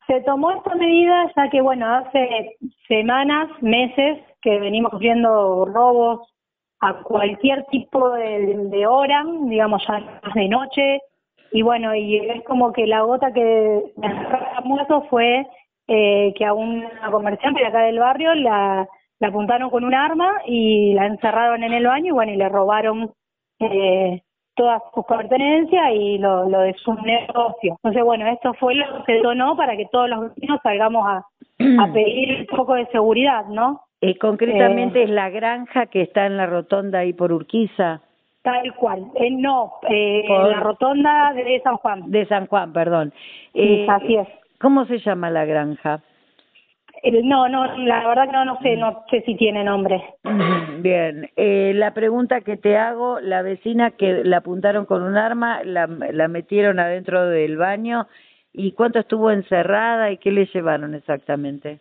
Se tomó esta medida ya que, bueno, hace semanas, meses, que venimos sufriendo robos a cualquier tipo de hora, digamos ya más de noche, y bueno, y es como que la gota que me muerto fue que a una comerciante de acá del barrio la apuntaron con un arma y la encerraron en el baño y bueno, y le robaron todas sus pertenencias y lo de su negocio. Entonces, bueno, esto fue lo que detonó para que todos los vecinos salgamos a pedir un poco de seguridad, ¿no? Concretamente es la granja que está en la rotonda ahí por Urquiza. Tal cual. La rotonda de San Juan. De San Juan, perdón. Sí, así es. ¿Cómo se llama la granja? No, la verdad que no sé si tiene nombre. Bien, la pregunta que te hago, la vecina que la apuntaron con un arma, la metieron adentro del baño, ¿y cuánto estuvo encerrada y qué le llevaron exactamente?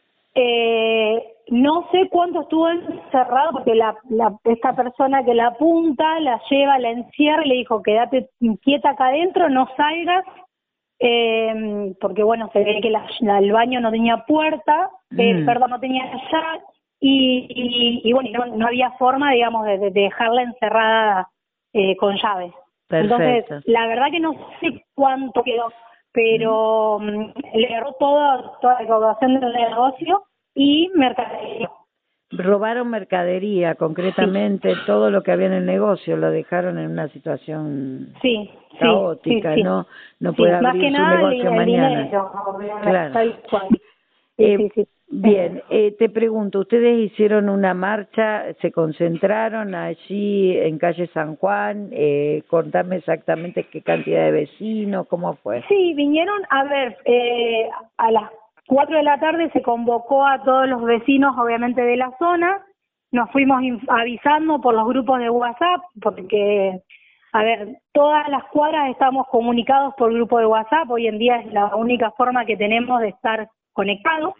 No sé cuánto estuvo encerrado porque esta persona que la apunta, la lleva, la encierra y le dijo, quédate quieta acá adentro, no salgas. Porque bueno, se ve que el baño no tenía puerta, perdón, no tenía llave y bueno, no había forma, digamos, de dejarla encerrada con llave. Perfecto. Entonces, la verdad que no sé cuánto quedó, pero le agarró toda la recaudación del negocio y mercadería. Robaron mercadería, concretamente, todo lo que había en el negocio, lo dejaron en una situación caótica, sí. No puede abrir más que su nada negocio mañana. Dinero, Claro. tal cual. Bien, te pregunto, ¿ustedes hicieron una marcha, se concentraron allí en calle San Juan? Contame exactamente qué cantidad de vecinos, ¿cómo fue? Sí, vinieron, a ver, a las 4 de la tarde se convocó a todos los vecinos, obviamente, de la zona. Nos fuimos avisando por los grupos de WhatsApp, porque, a ver, todas las cuadras estamos comunicados por grupo de WhatsApp. Hoy en día es la única forma que tenemos de estar conectados.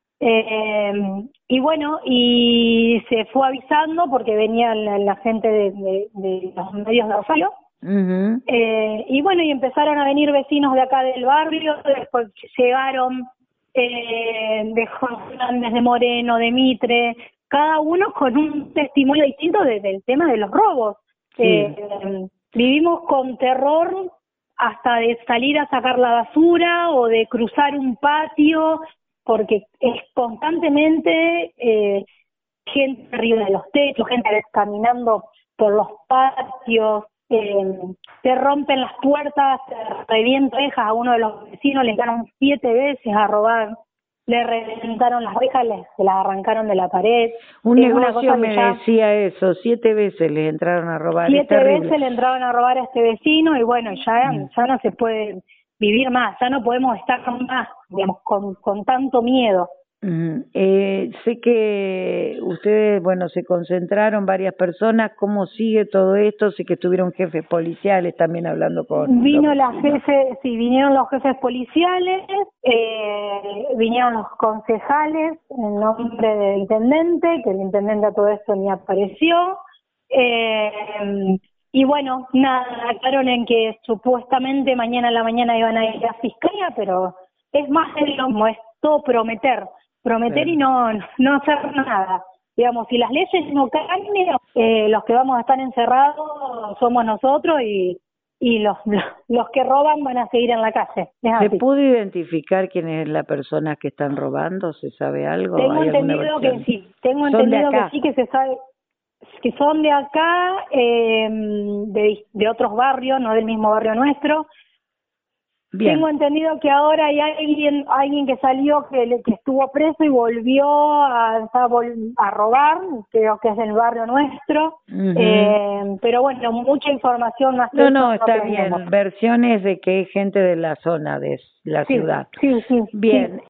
Y bueno, y se fue avisando porque venía la gente de los medios de Rosario. Y bueno, y empezaron a venir vecinos de acá del barrio, después llegaron de Fernández, de Moreno, de Mitre, cada uno con un testimonio distinto del tema de los robos. Vivimos con terror hasta de salir a sacar la basura o de cruzar un patio, porque es constantemente gente arriba de los techos, gente caminando por los patios, se rompen las puertas, se revientan rejas. A uno de los vecinos le entraron 7 veces a robar, le reventaron las rejas, se las arrancaron de la pared. Un negocio me decía eso, 7 veces le entraron a robar. 7 veces le entraron a robar a este vecino y bueno, ya no se puede vivir más, ya no podemos estar más, digamos, con tanto miedo. Sé que ustedes, bueno, se concentraron varias personas. ¿Cómo sigue todo esto? Sé que estuvieron jefes policiales también hablando con... Vinieron los jefes policiales, vinieron los concejales en nombre del intendente, que el intendente a todo esto ni apareció. Y bueno, nada, aclararon en que supuestamente mañana a la mañana iban a ir a fiscalía, pero es más de lo mismo, es todo prometer y no hacer nada. Digamos, si las leyes no cambian, los que vamos a estar encerrados somos nosotros y los que roban van a seguir en la calle. ¿Se pudo identificar quién es la persona que están robando? ¿Se sabe algo? Tengo entendido que sí, que se sabe que son de acá, de otros barrios, no del mismo barrio nuestro. Bien. Tengo entendido que ahora hay alguien que salió, que estuvo preso y volvió a robar, creo que es del barrio nuestro. Pero bueno, mucha información más. No, está bien. Versiones de que es gente de la zona, de la ciudad. Sí. Bien.